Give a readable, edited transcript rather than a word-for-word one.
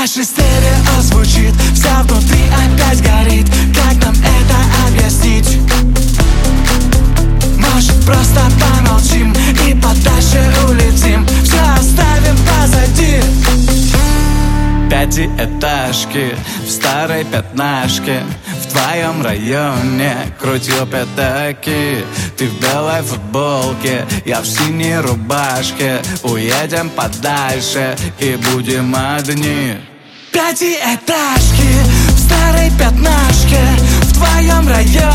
Наша стерео звучит, вся внутри опять горит. Как нам это объяснить? Может, просто помолчим и подальше улетим, все оставим позади. Пятиэтажки в старой пятнашке, в твоем районе крутил пятаки. Ты в белой футболке, я в синей рубашке. Уедем подальше и будем одни. Пятиэтажки в старой пятнашке, в твоем районе